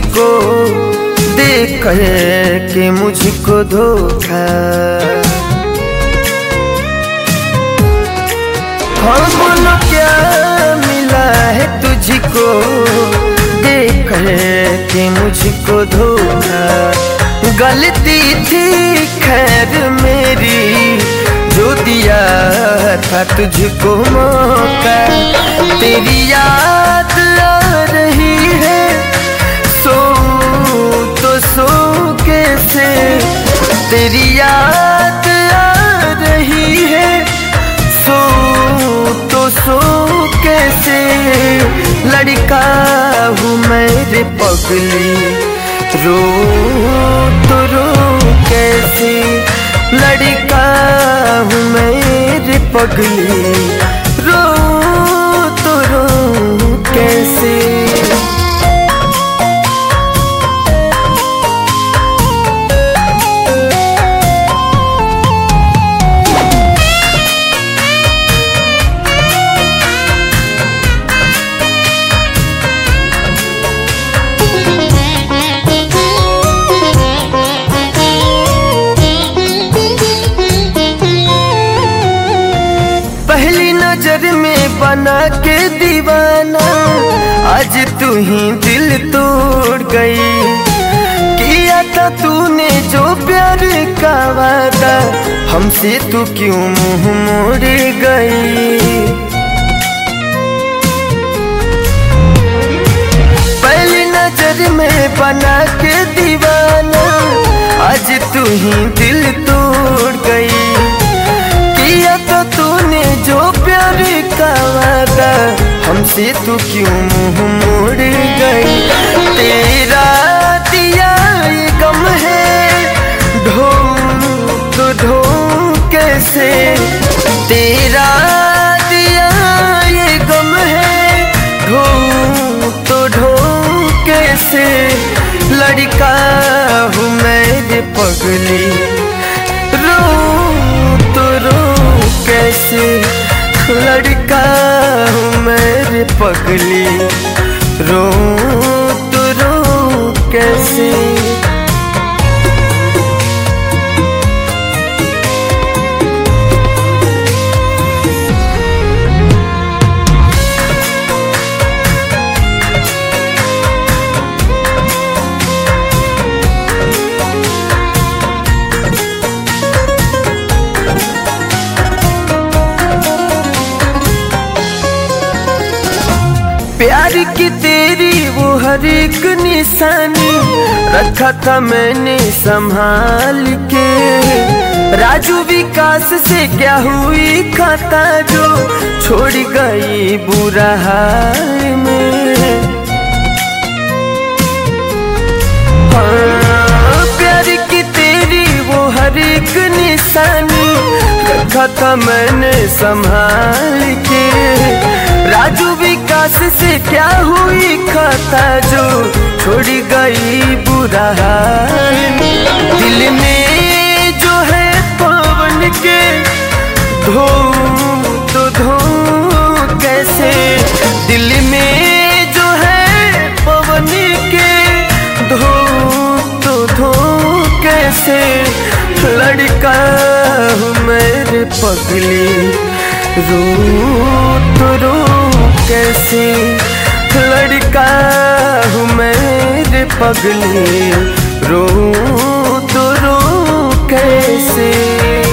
तुझको देख के मुझको धोखा। हाँ बोलो क्या मिला है तुझको देख के मुझको धोखा। गलती थी खैर मेरी जो दिया था तुझको मौका। तेरी याद आ रही है सो तो सो कैसे। तेरी याद आ रही है सो तो सो कैसे। लड़का हूँ मेरे पगली रो तो रो कैसे। लड़का हूँ मेरे पगली रो तो रो कैसे। पहली नजर में बना के दीवाना आज तू ही दिल तोड़ गई। किया था तूने जो प्यार का वादा हमसे तू क्यों मुंह मोड़ गई। पहली नजर में बना के दीवाना आज तू ही दिल तोड़ गई। किया तो तूने जो प्यार का वादा हमसे तू क्यों मुंह मोड़ गई। तेरा दिया ये गम है ढो तो ढो कैसे। तेरा दिया ये गम है ढो तो ढो कैसे। लड़का हूँ मेरे पगली रो तो रो कैसे। लड़का हूँ मेरे पगली रो तो रो कैसे। प्यार की तेरी वो हर एक निशानी रखा था मैंने संभाल के। राजू विकास से क्या हुई खाता जो छोड़ गई बुरा हाल में। हाँ प्यार की तेरी वो हर एक निशानी रखा था मैंने संभाल के। राजू विकास से क्या हुई खाता जो छोड़ गई बुरा हाल। दिल में जो है पवन के धो तो धो कैसे। दिल में जो है पवन के धो तो धो कैसे। लड़का हूँ मेरे पगली रो तो रो कैसे। लड़का हूँ मेरे पगली रो तो रो कैसे।